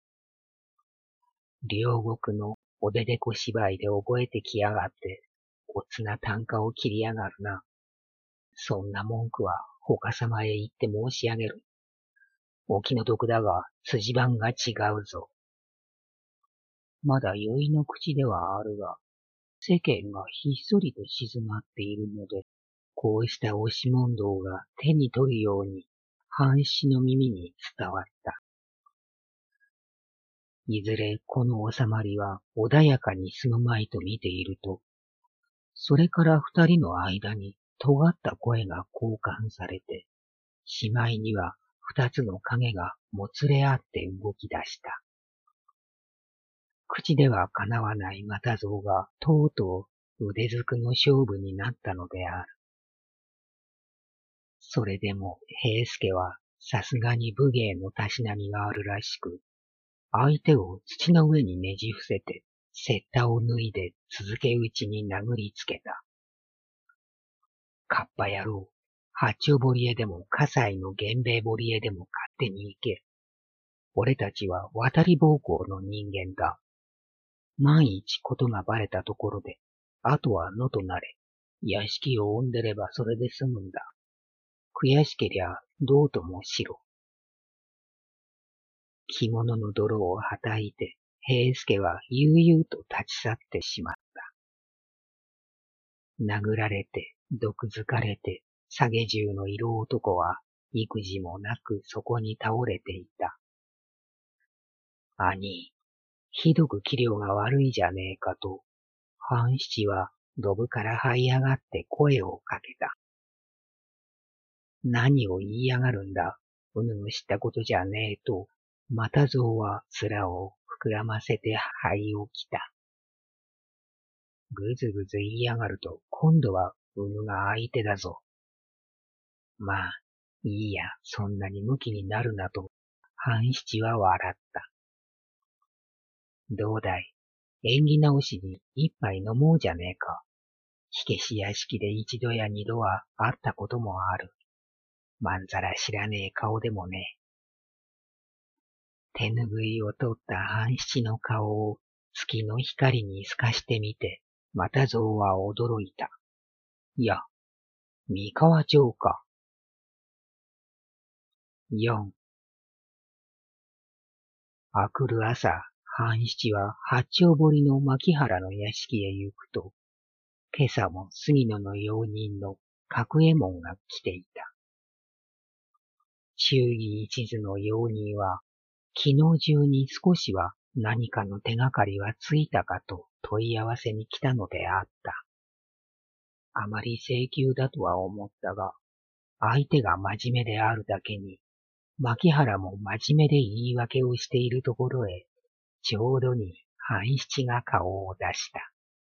Speaker 1: 両国のおででこ芝居で覚えてきやがって、おつな啖呵を切りやがるな。そんな文句は他様へ言って申し上げる。お気の毒だが、筋番が違うぞ。まだ酔いの口ではあるが、世間がひっそりと静まっているので、こうした押し問答が手に取るように、藩士の耳に伝わった。いずれこの収まりは穏やかに済むまいと見ていると、それから二人の間に尖った声が交換されて、しまいには二つの影がもつれ合って動き出した。口ではかなわない又蔵がとうとう腕ずくの勝負になったのである。それでも平助はさすがに武芸のたしなみがあるらしく、相手を土の上にねじ伏せて、雪駄を脱いで続け打ちに殴りつけた。かっぱ野郎、八丁堀へでも葛西の源兵衛堀へでも勝手に行け。俺たちは渡り奉公の人間だ。万一ことがバレたところで、あとは野となれ。屋敷を追んでればそれで済むんだ。悔しけりゃどうともしろ。着物の泥をはたいて、平助は悠々と立ち去ってしまった。殴られて、毒づかれて、下げ銃の色男は、幾時もなくそこに倒れていた。兄、ひどく器量が悪いじゃねえかと、半七はドブから這い上がって声をかけた。何を言いやがるんだ、うぬの知ったことじゃねえと、又蔵は面を膨らませて這い起きた。ぐずぐず言いやがると、今度はうぬが相手だぞ。まあ、いいや、そんなにムキになるなと、半七は笑った。どうだい、縁起直しに一杯飲もうじゃねえか。火消し屋敷で一度や二度は会ったこともある。まんざら知らねえ顔でもね。手ぬぐいを取った半七の顔を月の光に透かしてみて、又蔵は驚いた。いや、三河町か。4。あくる朝、半七は八丁堀の牧原の屋敷へ行くと、今朝も杉野の用人の角右衛門が来ていた。忠義一途の用人は、昨日中に少しは何かの手がかりはついたかと問い合わせに来たのであった。あまり請求だとは思ったが、相手が真面目であるだけに、牧原も真面目で言い訳をしているところへ、ちょうどに半七が顔を出した。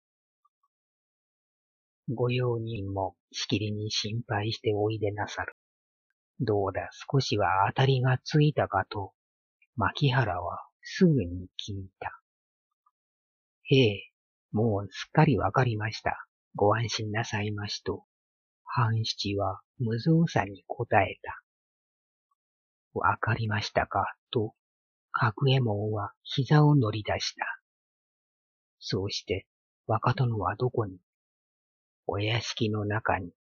Speaker 1: ご用人もしきりに心配しておいでなさる。どうだ少しは当たりがついたかと、牧原はすぐに聞いた。へえ、もうすっかりわかりました。ご安心なさいましと、半七は無造作に答えた。わかりましたか、と、角右衛門は膝を乗り出した。そうして、若殿はどこに？お屋敷の中に。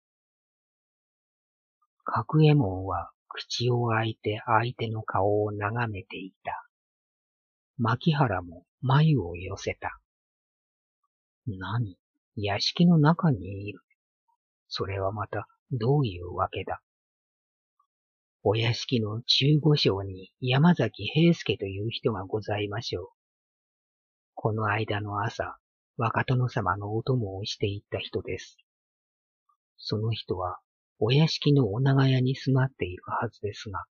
Speaker 1: 角右衛門は口を開いて相手の顔を眺めていた。牧原も眉を寄せた。 何？屋敷の中にいる。それはまたどういうわけだ。お屋敷の中五省に山崎平助という人がございましょう。この間の朝、若殿様のお供をしていった人です。その人は、お屋敷のお長屋に住まっているはずですが、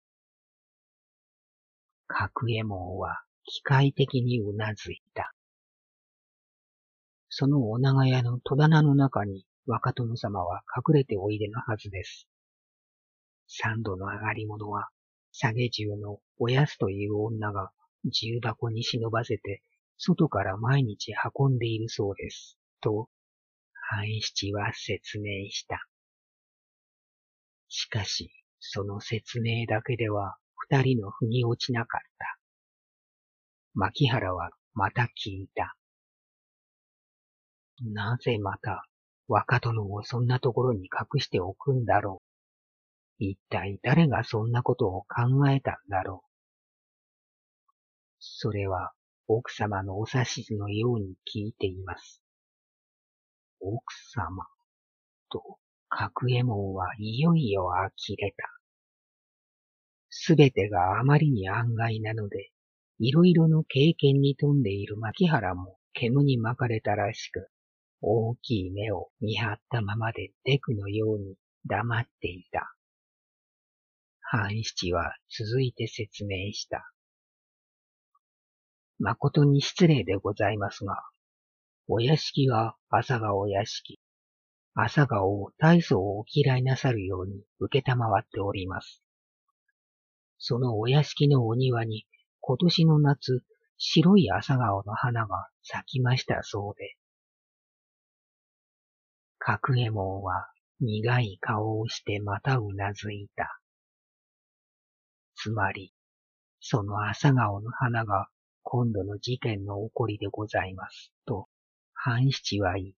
Speaker 1: 角右衛門は機械的にうなずいた。そのお長屋の戸棚の中に若殿様は隠れておいでのはずです。三度の上がり物は、下げ中のおやすという女が重箱に忍ばせて、外から毎日運んでいるそうです。と、半七は説明した。しかし、その説明だけでは二人の腑に落ちなかった。牧原はまた聞いた。なぜまた若殿をそんなところに隠しておくんだろう。一体誰がそんなことを考えたんだろう。それは奥様のお指図のように聞いています。奥様と角右衛門はいよいよ呆れた。すべてがあまりに案外なので、いろいろの経験に富んでいる牧原も煙に巻かれたらしく、大きい目を見張ったままでデクのように黙っていた。半七は続いて説明した。誠に失礼でございますが、お屋敷は朝顔屋敷。朝顔を大層お嫌いなさるように受けたまわっております。そのお屋敷のお庭に今年の夏、白い朝顔の花が咲きましたそうで。角右衛門は苦い顔をしてまたうなずいた。つまり、その朝顔の花が今度の事件の起こりでございます、と、半七は言った。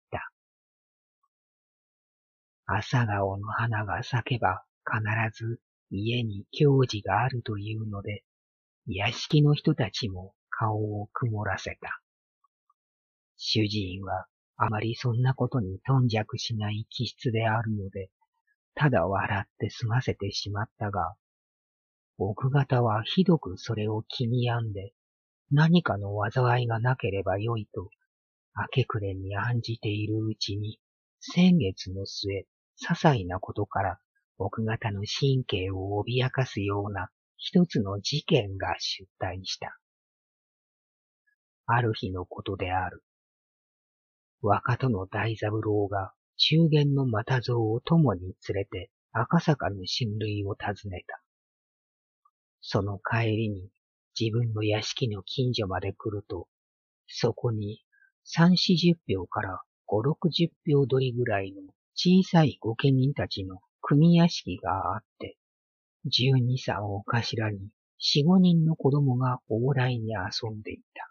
Speaker 1: 朝顔の花が咲けば必ず家に矜持があるというので、屋敷の人たちも顔を曇らせた。主人はあまりそんなことに頓着しない気質であるので、ただ笑って済ませてしまったが、奥方はひどくそれを気に病んで、何かの災いがなければよいと、明け暮れに案じているうちに、先月の末、些細なことから奥方の神経を脅かすような一つの事件が出題した。ある日のことである。若殿大三郎が中間の又蔵を共に連れて赤坂の親類を訪ねた。その帰りに自分の屋敷の近所まで来ると、そこに三四十俵から五六十俵取りぐらいの小さい御家人たちの組屋敷があって、12、3を頭に4、5人の子供が往来に遊んでいた。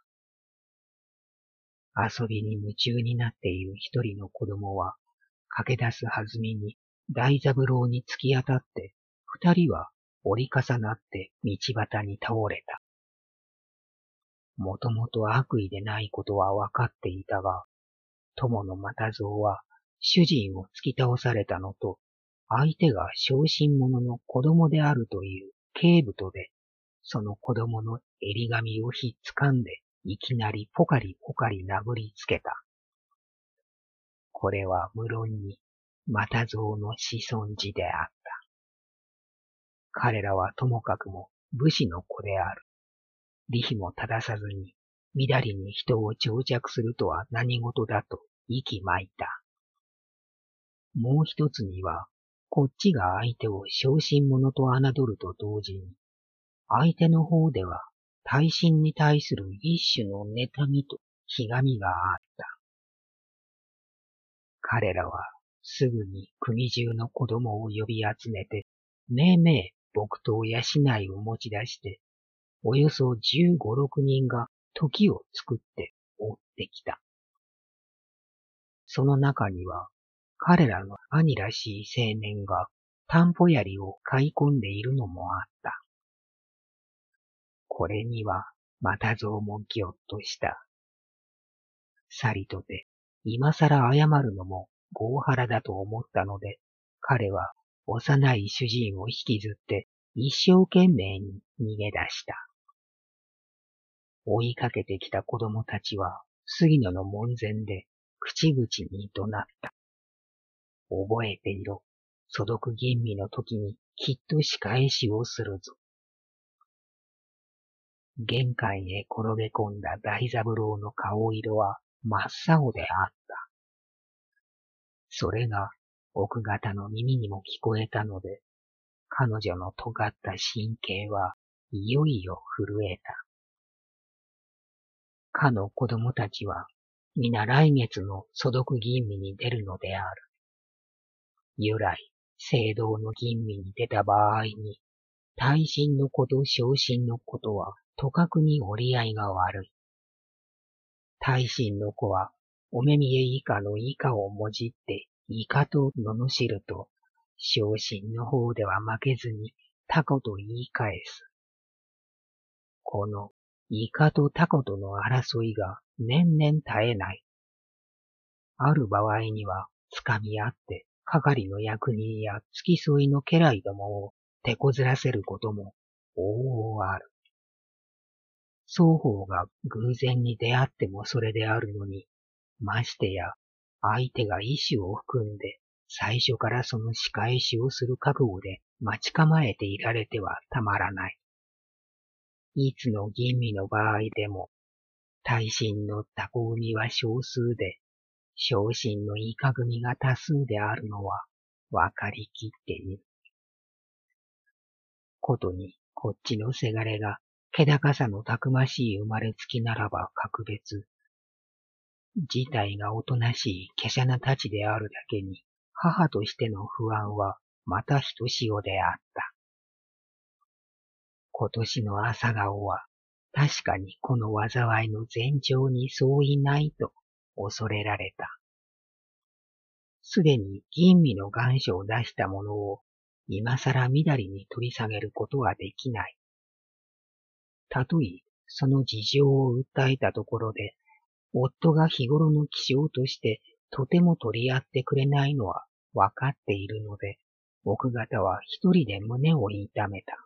Speaker 1: 遊びに夢中になっている一人の子供は、駆け出す弾みに大三郎に突き当たって、二人は折り重なって道端に倒れた。もともと悪意でないことは分かっていたが、友の又蔵は主人を突き倒されたのと、相手が小心者の子供であるという警部とで、その子供の襟髪をひっつかんで、いきなりポカリポカリ殴りつけた。これは無論に又蔵の子孫児であった。彼らはともかくも武士の子である。利費も正さずに、みだりに人を長着するとは何事だと息巻いた。もう一つには、こっちが相手を小心者と侮ると同時に、相手の方では大臣に対する一種の妬みとひがみがあった。彼らはすぐに国中の子供を呼び集めて、めいめい木刀や竹刀を持ち出して、およそ15、6人が時を作って追ってきた。その中には、彼らの兄らしい青年が担保槍を買い込んでいるのもあった。これには、又蔵もぎょっとした。さりとて、 今更謝るのも業腹だと思ったので、彼は幼い主人を引きずって一生懸命に逃げ出した。追いかけてきた子供たちは杉野の門前で口々に怒鳴った。覚えていろ。素読吟味の時にきっと仕返しをするぞ。玄関へ転げ込んだ大三郎の顔色は真っ青であった。それが奥方の耳にも聞こえたので、彼女の尖った神経はいよいよ震えた。かの子供たちは皆来月の素読吟味に出るのである。由来、聖堂の吟味に出た場合に、大臣の子と小臣の子とはとかくに折り合いが悪い。大臣の子はお目見え以下の以下をもじって以下と罵ると、小臣の方では負けずにタコと言い返す。このイカとタコとの争いが年々絶えない。ある場合にはつかみ合って係の役人や付き添いの家来どもを手こずらせることも往々ある。双方が偶然に出会ってもそれであるのに、ましてや相手が意志を含んで最初からその仕返しをする覚悟で待ち構えていられてはたまらない。いつの吟味の場合でも、大臣のタコ組は少数で、小臣のイカ組が多数であるのはわかりきっている。ことにこっちのせがれが気高さのたくましい生まれつきならば格別、自体がおとなしい華奢なたちであるだけに、母としての不安はまたひとしおであった。今年の朝顔は確かにこの災いの前兆に相違ないと恐れられた。すでに吟味の願書を出したものを今更みだりに取り下げることはできない。たとえその事情を訴えたところで、夫が日頃の気性としてとても取り合ってくれないのはわかっているので、奥方は一人で胸を痛めた。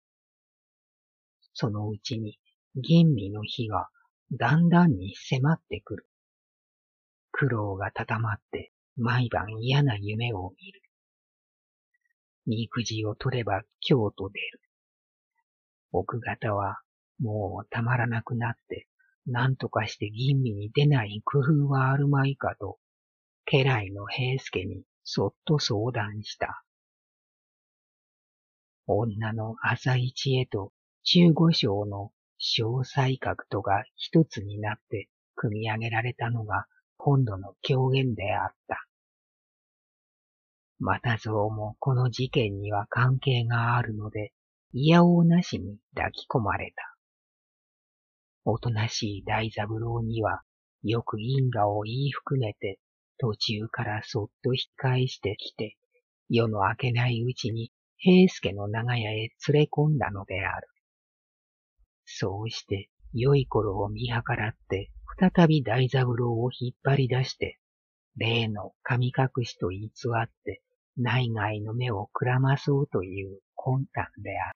Speaker 1: そのうちに吟味の日がだんだんに迫ってくる。苦労がたたまって毎晩嫌な夢を見る。みくじを取れば今日と出る。奥方はもうたまらなくなって、何とかして吟味に出ない工夫はあるまいかと、家来の平助にそっと相談した。女の浅い知恵と中五章の小才覚とが一つになって組み上げられたのが今度の狂言であった。又蔵もこの事件には関係があるので、いやおうなしに抱き込まれた。おとなしい大三郎には、よく因果を言い含めて、途中からそっと引き返してきて、夜の明けないうちに平助の長屋へ連れ込んだのである。そうして、良い頃を見計らって、再び大三郎を引っ張り出して、例の神隠しと偽って、内外の目をくらまそうという魂胆であった。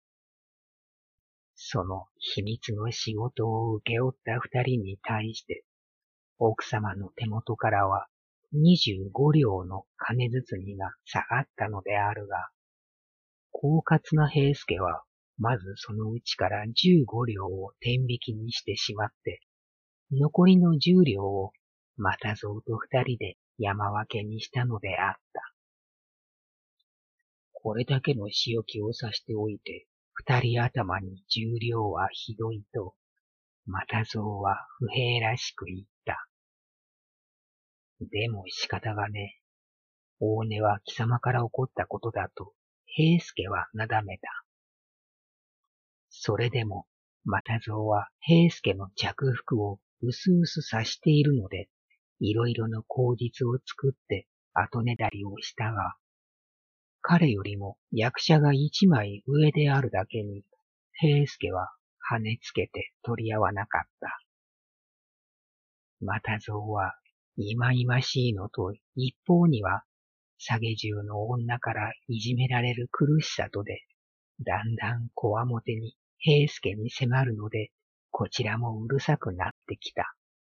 Speaker 1: その秘密の仕事を請け負った二人に対して、奥様の手元からは25両の金包みが下がったのであるが、狡猾な平助は、まずそのうちから15両を天引きにしてしまって、残りの10両を又蔵と二人で山分けにしたのであった。これだけの仕置きをさしておいて、二人頭に10両はひどいと、又蔵は不平らしく言った。でも仕方がねえ。大根は貴様から起こったことだと、平助はなだめた。それでも、又蔵は平助の着服をうすうす察しているので、いろいろの口実を作って後ねだりをしたが、彼よりも役者が一枚上であるだけに、平助は跳ねつけて取り合わなかった。又蔵はいまいましいのと一方には、下げ中の女からいじめられる苦しさとで、だんだんこわもてに平助に迫るので、こちらもうるさくなってきた。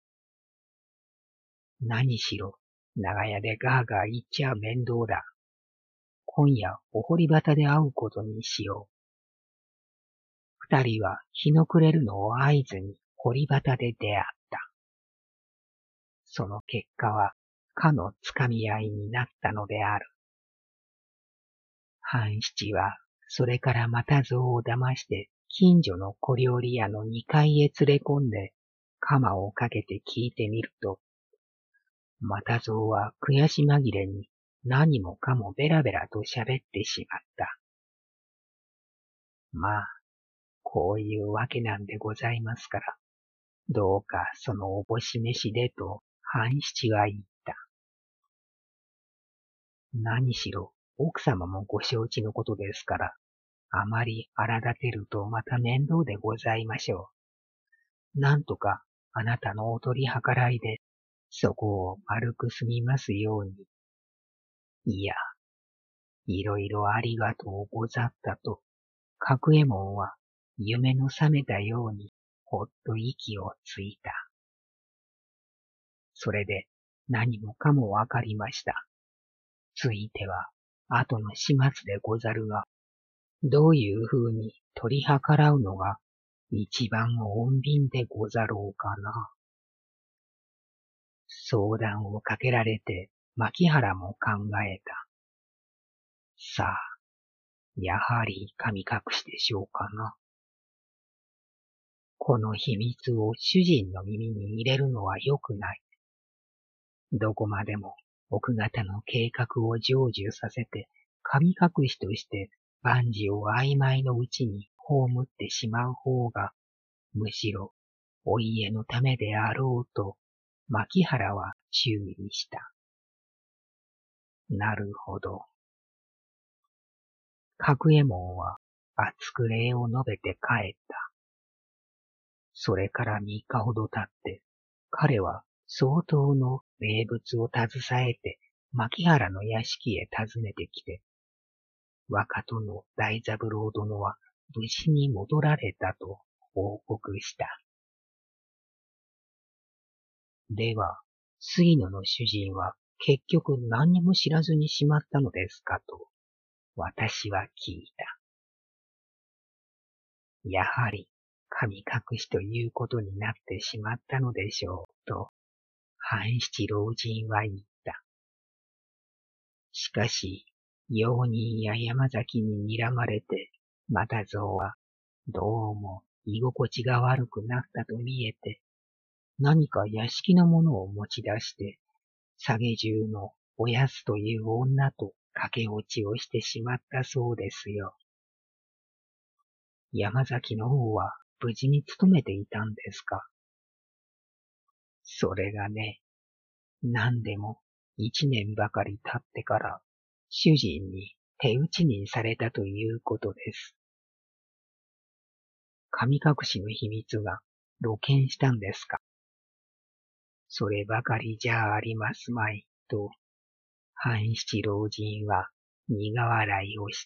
Speaker 1: 何しろ、長屋でガーガー言っちゃ面倒だ。今夜お堀端で会うことにしよう。二人は日の暮れるのを合図に堀端で出会った。その結果は、かのつかみ合いになったのである。半七は、それからまたぞうを騙して、近所の小料理屋の二階へ連れ込んで、鎌をかけて聞いてみると、またぞうは悔し紛れに何もかもベラベラと喋ってしまった。まあ、こういうわけなんでございますから、どうかそのおぼし飯でと半七は言った。何しろ奥様もご承知のことですから、あまり荒立てるとまた面倒でございましょう。なんとかあなたのお取り計らいで、そこを丸く済みますように。いや、いろいろありがとうござったと、角右衛門は夢の覚めたようにほっと息をついた。それで何もかもわかりました。ついては後の始末でござるが、どういうふうに取り計らうのが一番穏便でござろうかな。相談をかけられて牧原も考えた。さあ、やはり神隠しでしょうかな。この秘密を主人の耳に入れるのは良くない。どこまでも奥方の計画を成就させて、神隠しとして万事を曖昧のうちに葬ってしまう方が、むしろお家のためであろうと、牧原は注意した。なるほど。角右衛門は厚く礼を述べて帰った。それから3日ほど経って、彼は相当の名物を携えて牧原の屋敷へ訪ねてきて、若殿の大三郎殿は無事に戻られたと報告した。では、杉野の主人は結局何にも知らずにしまったのですかと、私は聞いた。やはり神隠しということになってしまったのでしょうと、半七老人は言った。しかし、用人や山崎に睨まれて、またぞうはどうも居心地が悪くなったと見えて、何か屋敷のものを持ち出して、下げ中のおやすという女と駆け落ちをしてしまったそうですよ。山崎の方は無事に勤めていたんですか。それがね、何でも1年ばかり経ってから主人に手打ちにされたということです。神隠しの秘密が露見したんですか。そればかりじゃありますまい、と、半七老人は苦笑いをした。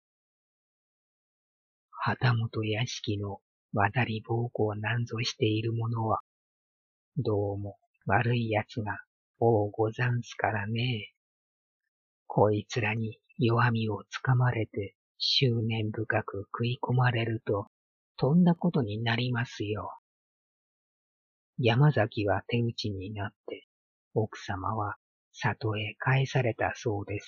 Speaker 1: 旗本屋敷の渡り奉公なんぞしている者は、どうも悪い奴が多ござんすからね。こいつらに弱みをつかまれて執念深く食い込まれると、とんだことになりますよ。山崎は手打ちになって、奥様は里へ帰されたそうです。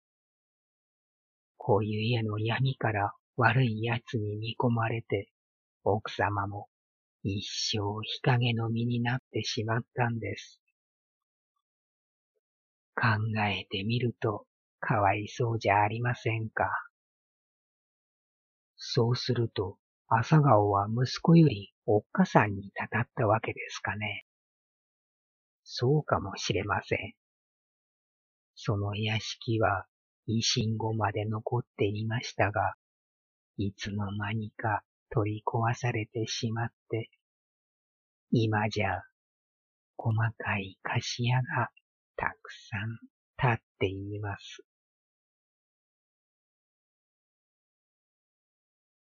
Speaker 1: こういう家の闇から悪い奴に見込まれて、奥様も一生日陰の身になってしまったんです。考えてみると、かわいそうじゃありませんか。そうすると、朝顔は息子よりおっかさんにたたったわけですかね。そうかもしれません。その屋敷は維新後まで残っていましたが、いつの間にか取り壊されてしまって、今じゃ細かい菓子屋がたくさん立っています。